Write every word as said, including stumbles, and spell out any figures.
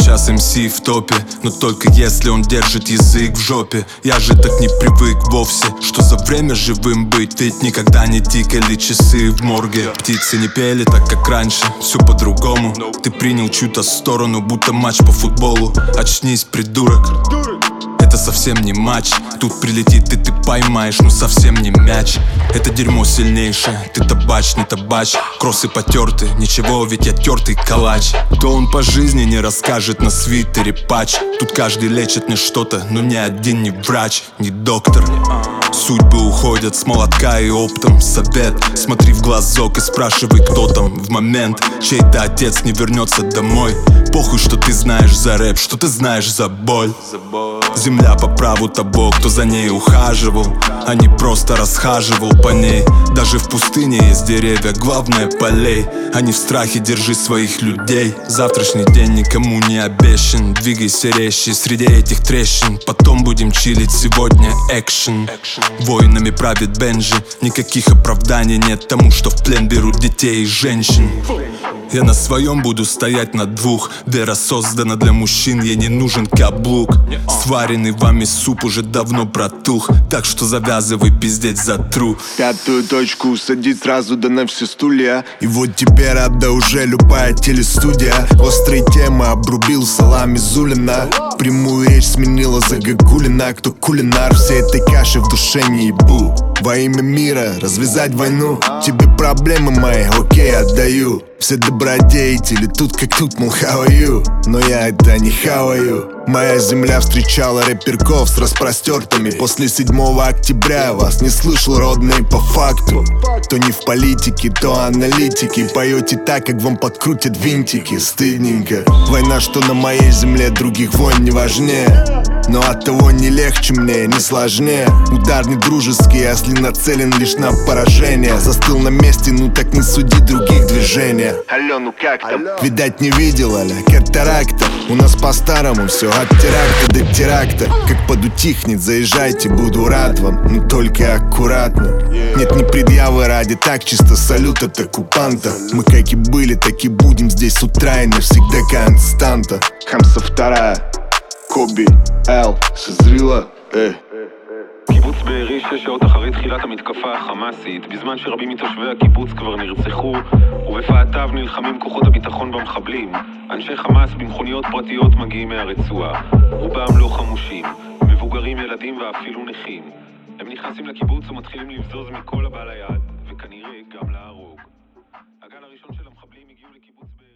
сейчас эм си в топе, но только если он держит язык в жопе. Я же так не привык вовсе, что за время живым быть. Ведь никогда не тикали часы в морге. Птицы не пели так, как раньше, все по-другому. Ты принял чью-то сторону, будто матч по футболу. Очнись, придурок, это совсем не матч. Тут прилетит и ты поймаешь, но совсем не мяч. Это дерьмо сильнейшее, ты табач, не табач. Кроссы потерты, ничего, ведь я тертый калач. То он по жизни не расскажет на свитере патч. Тут каждый лечит мне что-то, но ни один не врач, не доктор. Судьбы уходят с молотка и оптом. Совет, смотри в глазок и спрашивай, кто там в момент. Чей-то отец не вернется домой. Похуй, что ты знаешь за рэп, что ты знаешь за боль. Земля по праву того, кто за ней ухаживал, а не просто расхаживал по ней. Даже в пустыне есть деревья, главное полей. А не в страхе держи своих людей. Завтрашний день никому не обещан. Двигайся резче среди этих трещин. Потом будем чилить, сегодня экшен. Воинами правит Бенджи. Никаких оправданий нет тому, что в плен берут детей и женщин. Я на своем буду стоять на двух. Вера создана для мужчин, ей не нужен каблук. Сваренный вами суп уже давно протух, так что завязывай пиздеть за тру. Пятую точку усадить сразу, да на все стулья. И вот тебе рада уже любая телестудия. Острые темы обрубил салами Зулина. Прямую речь сменила Загогулина. Кто кулинар всей этой каши в душе не ебу. Во имя мира развязать войну. Тебе проблемы мои, окей, отдаю. Все добродетели тут как тут, мол, how are you? Но я это не хаваю. Моя земля встречала рэперков с распростертыми. После седьмого октября вас не слышал, родные, по факту. То не в политике, то аналитики. Поете так, как вам подкрутят винтики. Стыдненько. Война, что на моей земле, других войн не важнее. Но от того не легче мне, не сложнее. Удар не дружеский, если нацелен лишь на поражение. Застыл на месте, ну так не суди других движения. Алло, ну как там? Видать не видел, аля, катаракта. У нас по-старому все, от теракта до теракта. Как подутихнет, заезжайте, буду рад вам. Но только аккуратно. Нет ни предъявы ради, так чисто салют от оккупанта. Мы как и были, так и будем здесь с утра и навсегда константа. Хамса вторая, קובי, אל, שזרילה, אה. קיבוץ בארי שש שעות אחרי תחילת המתקפה החמאסית, בזמן שרבים מתושבי הקיבוץ כבר נרצחו, ובפאתיו נלחמים כוחות הביטחון במחבלים. אנשי חמאס במכוניות פרטיות מגיעים מהרצועה, רובם לא חמושים, מבוגרים, ילדים ואפילו נכים. הם נכנסים לקיבוץ ומתחילים לבזוז מכל הבא ליד, וכנראה גם להרוג. הגל הראשון של המחבלים הגיעו לקיבוץ בארי